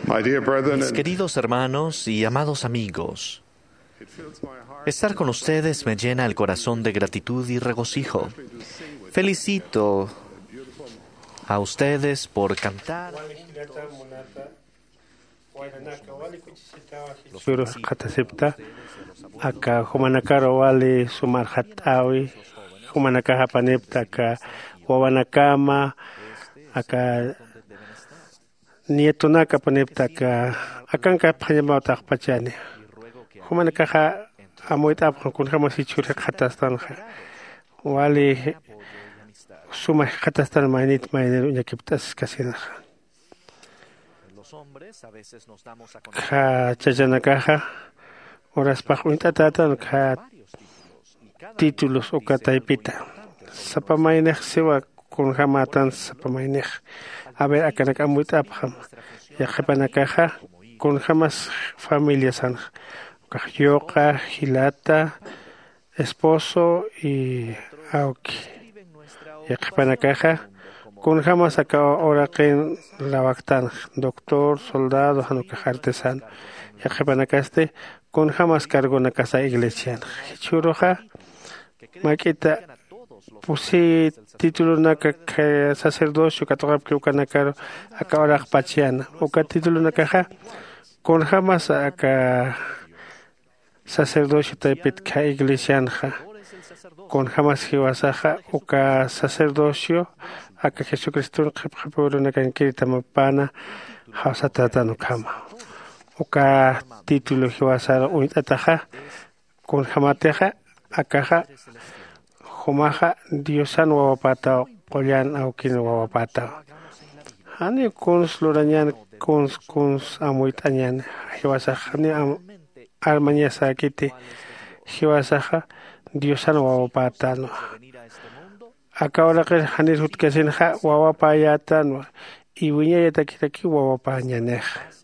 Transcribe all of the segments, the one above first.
My dear brethren, Mis queridos hermanos y amados amigos, estar con ustedes me llena el corazón de gratitud y regocijo. Felicito a ustedes por cantar Surus Katasipta, acá Humanakaro Wali, Sumar Hatawi, Humanaka Hapanipta, acá Wawanakama, acá Nietunaka Panipta, acá Panyamautak Pachani. Humanaka Amuitap, Kunhamas Ichura Katastan, Wali Suma Katastan Mainit Mainer Yakiptas Casina. Ka chayanakaja horas pajuintatatan ka títulos o kataipita sapamainaj sewa kun hamatan sapamainaj a ver akanak amuitapjam ya jepanakaja kun jamas familia san kayoka hilata esposo y auki ya jepanakaja con jamás acá ahora que la bactan doctor, soldado, hanuka artesano, ya que van acá con jamás cargo en la casa iglesia. Churoja, maquita, pusi título na que sacerdocio, que toca que ucanacaro, acá ahora pachiana, o que título na caja, con jamás acá sacerdocio taipit que iglesia, con jamás jiwasaja, o que sacerdocio, acá Jesucristo por una canquita mapana hausa tratando cama oka título que va a ser un ataja con jamateja acá jomaja diosan wawapata polian aukin wawapata ani con slurañan con amuitañan hiwasaja ni armaña sakiti hiwasaja diosan wawapata no acá ahora que Hanir Hutkasinja, Wawapayatan, y Wiña Takitaki, Wawapañanej.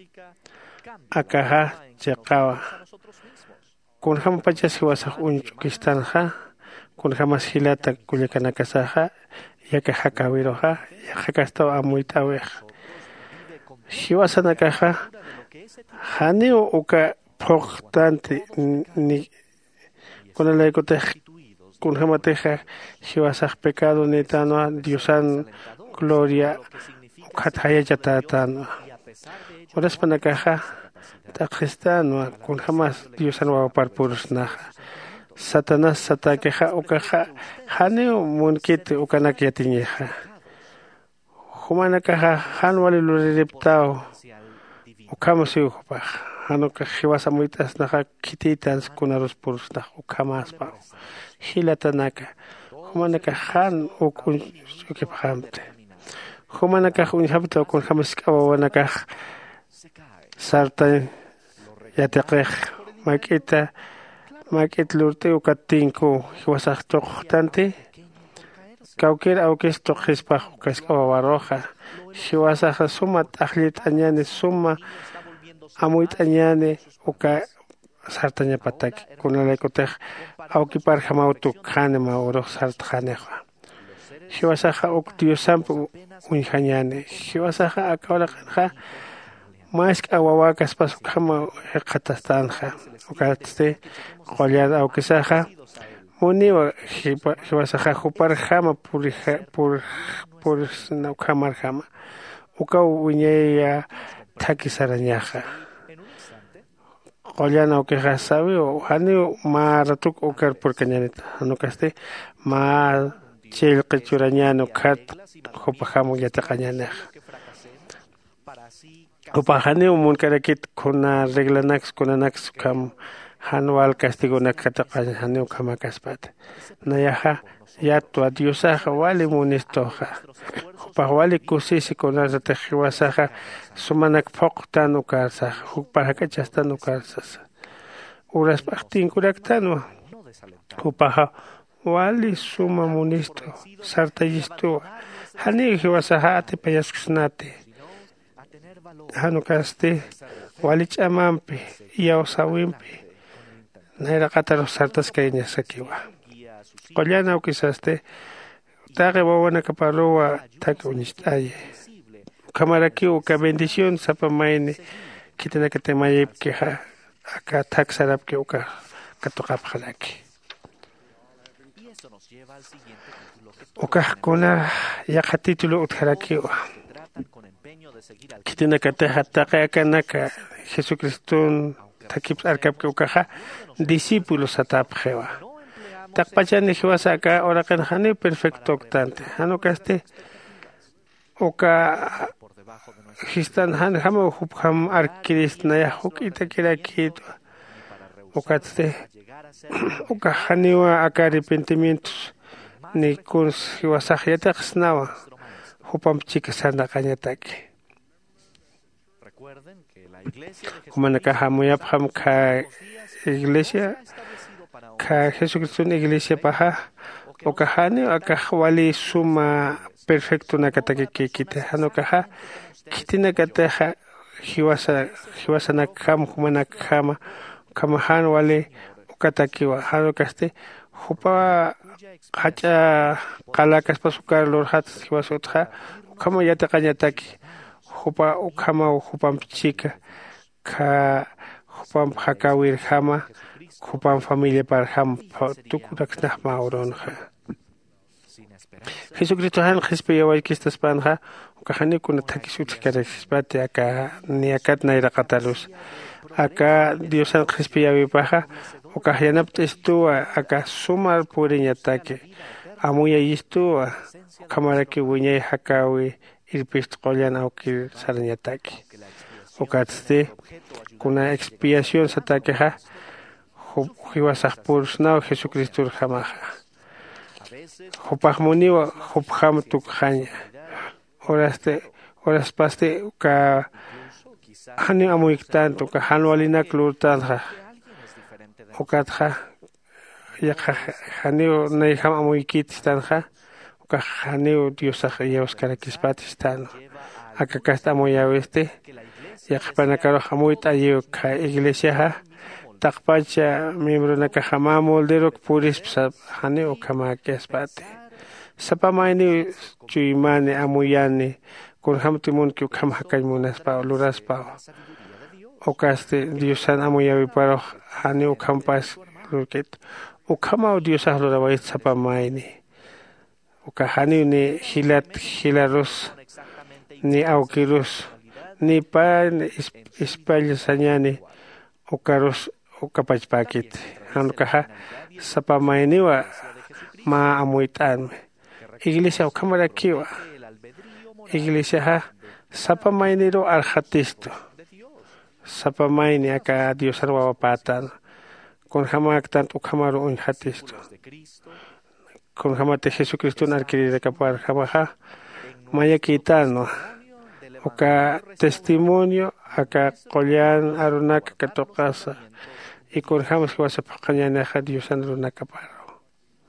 Acá, Chakawa. Con Hampachas, Hiwasaj, un Chukistanja, con Hamas Hilata, Kulikanakasaja, Yakahakawiroja, Yakakasto Amuitawej. Hiwasanakaja, Hanio Uka, Portante, ni con el ecotej. Con jamateja, Hiwasaj pecado netano, Diosan gloria, Kataya Yatatan. Horas panakaja, Takistano, con jamás Diosan wapar purusnaja. Satanás satakeja, Ukaja, Haneo Munkit, Ukanakiatineja. Humanakaja, Hanwali Luriptao, Ukamasiupa. Hanuka Hiwasa muitas naja kititans kunaros purusnaj, Ukamas pao. Hilatanaka, Humanaka Han o kun Sukiphamte. Humanaka Unhabta con Hamaskawanaka Sartan Yatekech, Makita, Makit Lurte o Katinko, Hiwasach Tochtante, Kauker Aukesto Hispach, Kaskawaroja, Hiwasach Sumat Ahlit Añane Suma, Amuit Añane, Oka. Sartaña patak con el ecotej aukipar jamautu kanema oro sartjaneja. Hiwasaja oktiusampu unjañane. Hiwasaja akawla kanja mask awawakas pasukama ekatastanja. Okaste qolian aukisaja muniwa hiwasaja jupar jama por naukamar jama. Uka uñeya takisarañaja. Oliana o que ya sabe o hani maratuk o car por cañaneta no caste ma chel qechurañano kat hopajamo ya ta cañana hopajani un carakit con reglanax con anax cam hanual castigo na kata hani kama kaspat nayaha ya tu adiosa wali munistoja hopajwali kusisi con la tejiwasaja sumanak poktan o karsa hupajaka chastan o karsas uras pachtin kuraktano hupaja wali suma munisto sartayisto hani hiwasaja te payaskusnate hanukaste wali chamampi yaosawimpi naira kataro sartas kainya sakiwa Collana o quizás te tague wawana kaparoa tak unistaye ukamaraki uka bendición sapamaini kitina que te mayip que acá taxarap que uka katokap halaki uka kuna yaqa título utharaki kitina que te hataka kanaka Jesucristo takip arkap que uka discípulos atap jewa takpachani hiwasa acá ora kan hani perfecto octante hano kaste oka histan han hamo hubham arkris naya hukita kira kito okaste oka haniwa acá arrepentimientos ni kurs hiwasa yata xnawa hupam chika sanda kanyataki como naka hamuyap ham ka iglesia ka Jesucristo en iglesia paja o kahani o kahwali suma perfecto nakataki kite hano kaha kitina kataha hiwasa nakam humana kama kamahan wale ukataki wa hano kaste hupa hacha kalakas pasukar lor hat hiwasa utha kama yata kanyataki hupa ukama hupam chika ka hupam hakawir hama kupam familia para ham tukurak nah mauron ha Jesucristo han khispe yawai kistas panha ukahani kuna takisut kare xpate aka niakat naira qatalus aka Dios han khispe yawi paha ukahyanap testu aka sumar purinya take amuya istu kamaraki wiñay hakawi irpist qollan auki saranya take ukatste kuna expiación satake ha hiwasaq pursnaw Jesucristo jamaja hupajmuniwa hupham tukhaña horas paste ka hani amuyiktanto ka hanwalina klurtanja ukatja yaqa hanio nayham amuyikitistanja uka hanio diosaj yauscarakispatistan aka kasta amuyaweste yaqpanakaro hamuytayo ka iglesia takpacha miembro naka hama moldero puris hani o kama kespate sapamaini chuimane amuyane con hamtimun que kam hakay munas pa luras pa okaste diosan amuyawi paro hani o kampas luket o kama o diosah lura wait sapamaini o kahani ni hilaros ni aukiros ni pan españa o caros o kapachpakit hanu kaha sapamainiwa ma amuitan iglesia o kamara kiwa iglesia ha sapamainiro arhatisto sapamaini aka Dios arwa patan con hamak tanto kamaro un hatisto con hamate Jesucristo narkiri de kapar hamaha maya kitano oka testimonio aka qollan arunaka katokasa y corjamos que vas a pañana Dios andro nakaparo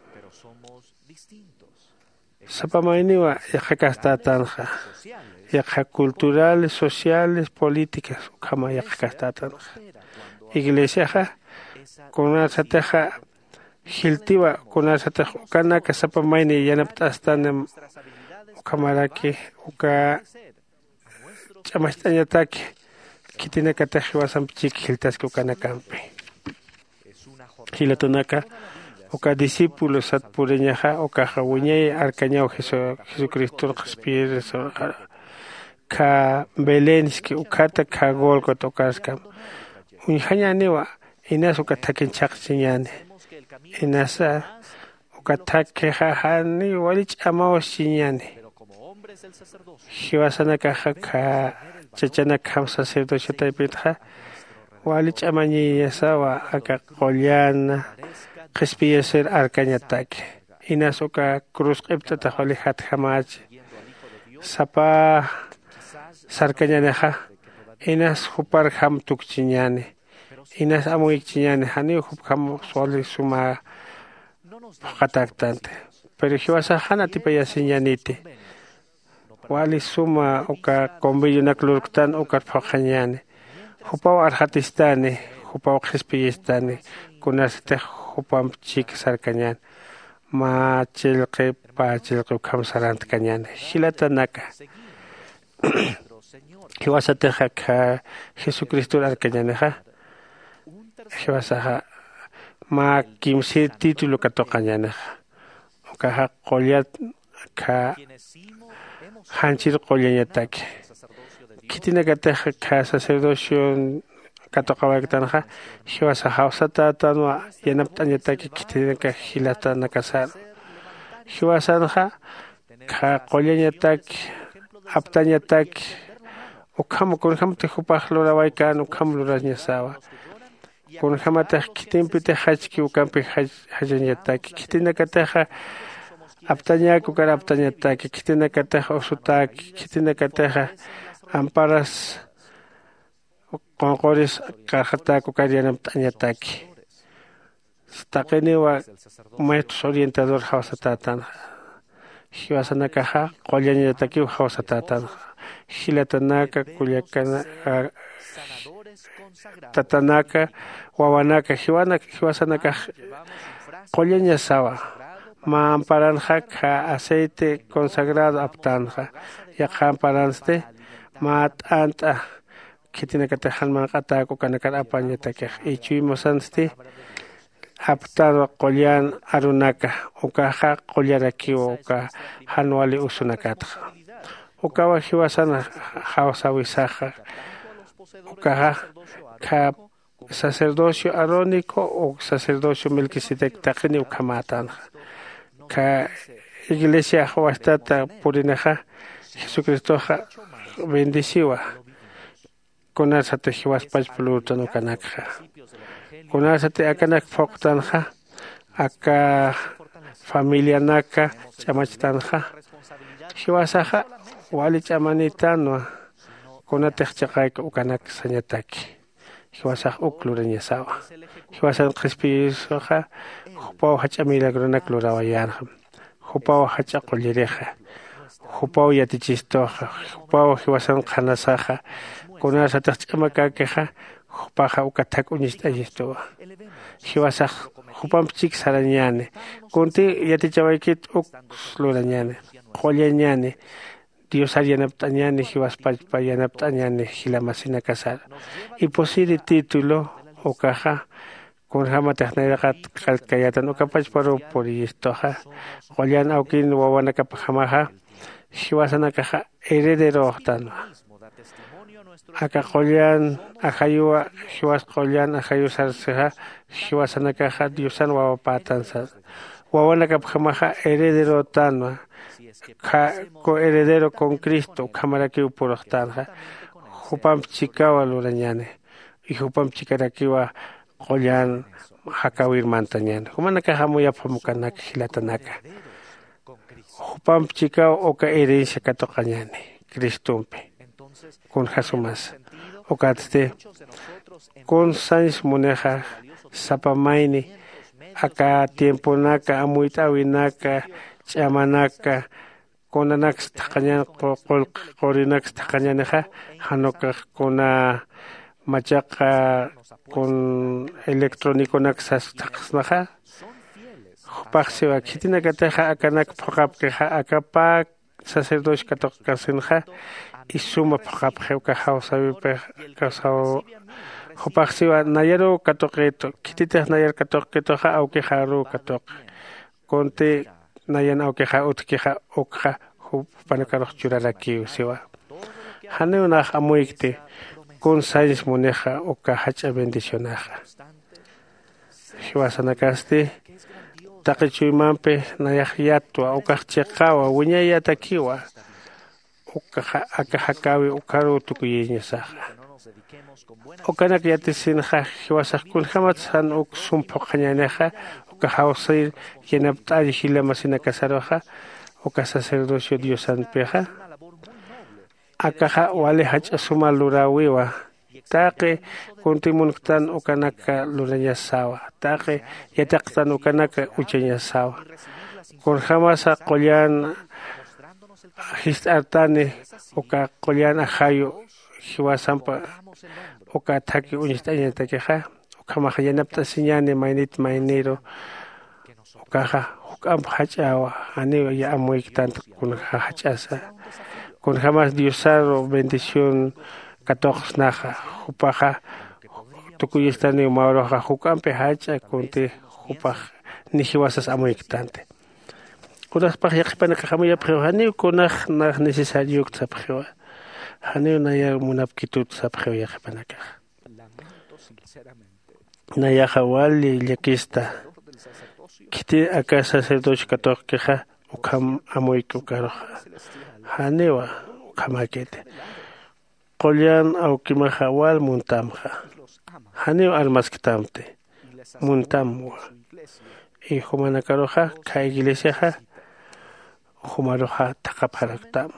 sapamainiwa yakasta tanja yakha culturales sociales políticas kama yakasta tanja iglesia ja con una sateja hiltiva con una sateja kana ka sapamaini yanaptastan kamaraki uka chamastañataki kitina kataji wasam chik hiltas ko kana kampe hilatonaka oka discípulos at pureñaja oka jawiñay arcañao Jesucristo respires ka belenski ukata ka golko tokaska unhañanewa inas oka takin chaqsiñane inasa oka takehani walich amao siñane hiwasanaka ka chachana kam sacerdocio taipitja walich amani yasawa aka qollana qespilla ser arcañatake inasoka cruz qiptata holi hat hamach sapa sarcañaneja inas hupar ham tukchiñane inas amuyikchiñane hani hup ham soli suma qataktante pero hiwasa hana tipa yasiñanite wali suma oka convillo naklurktan oka phañane hupaw arhatistane hupaw qespillistane kunasite hupam chik sarkañan ma chilqi pa chilqi kamsarant kañane hilatanaka hiwasateja ka Jesucristo arcañaneja hiwasaja ma kimsi título katoqañaneja ukaja qolyat ka hanchir qolyañataki kitinakateja ka sacerdocio katoqawaktanja hiwasaja usatatanwa yanapt'añataki kitinaka hilatanakasar hiwasanja ka qolyañataki aptañataki ukhamu kunhamte hupaj lurawaykan ukhamu lurasñasawa kunhamata kitimpite hachki ukampi hachañataki kitinakateja aptañaku kara aptañataki kitinakateja usutaki kitinakateja amparas qonqoris karjataku karyanapt'añataki taqiniwa maestros orientador hawsatatan hiwasanakaja qolyañataki hawsatatan hilatanaka kullakana tatanaka wawanaka hiwasanaka qolyañasawa ma amparanja ka aceite consagrado aptanja yaqa amparanste ma t'anta kitinakatejan manqataku kanakar apañataki ichuymosanste aptado qolyan arunaka ukaja qollarakiwa uka hanwali usunakatja ukawa hiwasana hawsawisaja ukaja ka sacerdocio arónico o sacerdocio Melquisedec taqini ukamatanja ka iglesia hawastata purinaja Jesucristoja bendiciwa kunasate hiwaspach pulutan ukanakja kunasate akanak foqtanja aka familia naka chamachtanja hiwasaja wali chamanitano kunatej chaqayka ukanak sañataki hiwasaj uklurañasawa hiwasan qhispisoja hupaw hacha milagronak lurawayanqa hupaw hacha qollereja hupaw yatichistoja hupaw hiwasan qhanasaja kunasatej ch'amakakeja hupaja ukatak uñist'allistowa hiwasaj hupamchik sarañane kunti yatichawaykit lurañane qollañane Dios yanapt'añani hiwaspachpa yanapt'añani hilamasina kasar y posiri título ukaja kunjama tejnayqa qalkayatan ukapachparu puristoja qollan awkin wawanakapajamaja hiwasanakaja heredero tanwa aka qollan ajayuwa hiwas qollan ajayu sarseja hiwasanakaja Diosan wawapatansa wawanakapajamaja heredero tanwa coheredero con Cristo, camaraki purostanja, Jupam chikawa lurañane, y Jupam chikarakiwa Qoyan Hakawir mantañan. Humanaka hamuya pamukanak hilatanaka. Jupam chikawa oka herencia katokañane, Cristumpe, con Jasumas, okaste, con Sans Moneja, Sapamaini, acá tiempo naka, amuitawinaka, chamanaka, Konanax taqañan qorinax taqañaneja hanoqa kuna machaqa con electróniconax taqsnaja paqsiwa kitinakateja akanak phaqapkeja akapa sacerdocio katoqasinja isuma phaqapjeuka hawsawipe kasaw paqsiwa nayaro katoqeto kititej nayar katoqetoja aukejaru katoq konte nayan aukeja utkeja ukja panakaroq churaraki siwa haneunaj amuykte kun sayis muneja uka hacha bendicionaja hiwasanakaste taqichuymanpi nayaj yatwa ukaj chiqawa wiñayatakiwa ukaja akajakawi ukaru tukuyiñasaja ukanak yatisinja hiwasajkun hamatsan uk sumpoqañaneja Hawsir yanapt'alli hilamasina kasaroja uka sacerdocio Diosanpeja akaja wale hacha suma lurawiwa taqe kuntimunqtan ukanaka lurañasawa taqe yataqtan ukanaka uchañasawa kunhamasa qollan histartani uka qollan ajayu hiwasampa uka thaki uñist'añatakeja ukamaja yanapt'asiñani mainero ukaja huk'am hachawa ani ya amuyktan kunja hachasa con jamás diosaro bendición catojos naja jupaja tukuyistani mauroja jukampe hacha conte jupaj nijiwasas amoiktante. Unas pajiakipana kajamuya prehani kunaj naj necesario tzapjewa. Haneo naya munapkitut tzapjewa yakipanaka. Naya hawali yakista. Kiti acá sacerdote católico queja ukam amoiku karoja. Hanewa ukamakete. Qolyan aukima hawal muntamja. Haneo almaskitamte. Muntamwa. Y humana karoja ka iglesia ja. Humaroja takaparaktam.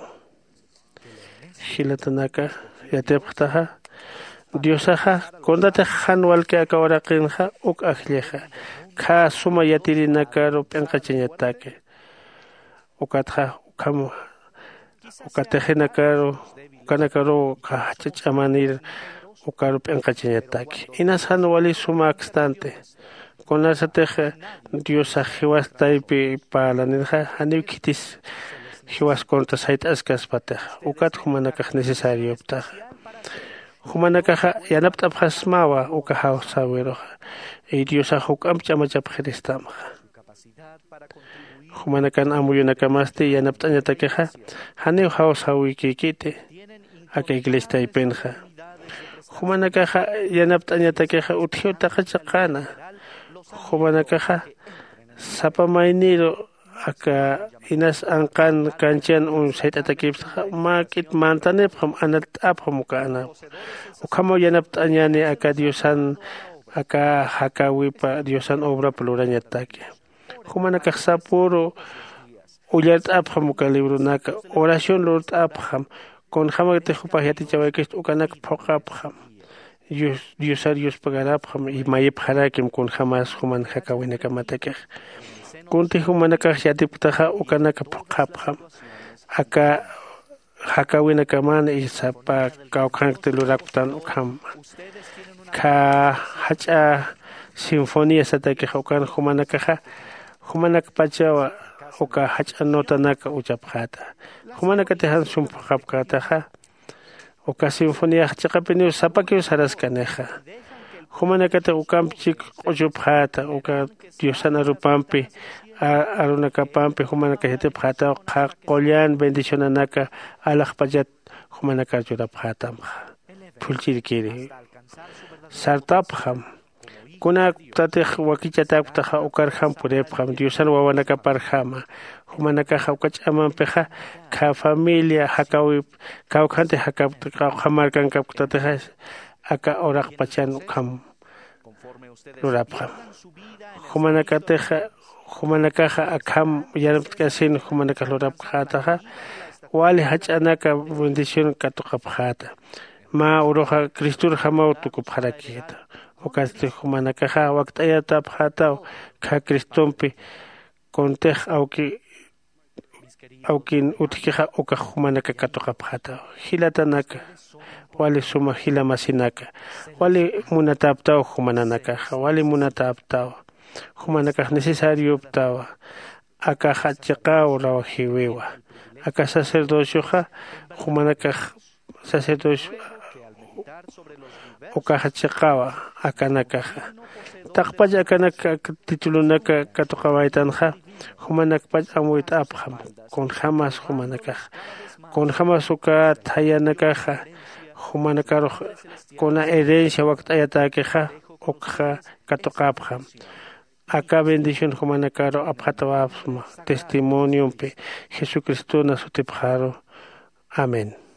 Hilatanaka yateptaja. Diosaja kondate hanwal ke akawarakinja uk ajleja. Ka suma yatiri nakaro penkachenyatake. Ukatja ukamo. Ukateje nakaro. Ukanakaro ka chachamanir. Ukaro penkachenyatake. Inas hanwali suma akstante. Con la estrategia Dios a Jehovás taipi para la ninja haneu kitis Jehovás contra sait askas patah ukat humanakah necesario ptah humanakah yanapta phasmawa ukaha saweroha e Dios a hukam chamachap khristam humanakan amuyunakamaste yanapta nyatakeha haneu haus hawi kikite aka iglesia ipenja humanakah yanapta nyatakeha uthiu takachaqana Humanakaja sapamainiro aka inas angkan kanchan sait atakip makit mantanep ham anat apam kana ukamo yanap tanyani aka diosan aka hakawipa diosan obra pluranya take humanakaj sapuro ulyat apam ka libro naka oración lord apam con hamate hupajati chawakist ukanak phokapam Dios pagará y mayep harakim con jamás human hakawina kamatakeh. Kunti humanaka yatiptaha ukanaka pokapham. Aka hakawina kamana y sapa kaukank teluraktan ukam. Ka hacha sinfonía satakeh ukan humanaka humanak pachawa uka hacha notanaka uchapjata. Humanaka tehan sumpakapkataha. Oka sinfonía chaqapini sapakio sarascaneja. Humanakata ukamchik ojupata oka diosana rupampi arunakapampi humanakajete pata qolyan bendicionanaka alaqpajat humanaka juraphatam. Pulchirkiri. Sartapham. Kuna tatej wakichataktaja ukarham purepham diosan wawanaka parhama. Humanaka hawkachaman peja ka familia hakawi kawkhante hakap khamarkan kaptateja aka oraq pachan kham lurapha humanaka teja humanaka akham yarapkasin humanaka lurapha taja wali hachanaka bendición katuqaphata ma uroja kristur hamau tukupharakita okaste humanaka waqtayata phata ka kristompi kontej aukin utkija uka humanaka katuqaphata hilatanaka wali suma hilamasinaka wali munataptaw humananaka wali munataptaw humanaka necesario ptawa aka hachiqaw raw hiwiwa aka sacerdocio humanaka sacerdocio uka hachiqawa akanaka taqpalla akanaka titulunaka katuqawaitanja humanak pach amuit apham con jamás humanaka con jamás uka tayanaka humanaka con herencia waqtayata queja ukha katuqapham aka bendición humanaka aphatawapsma testimonio pe Jesucristo nasutipjaro amén.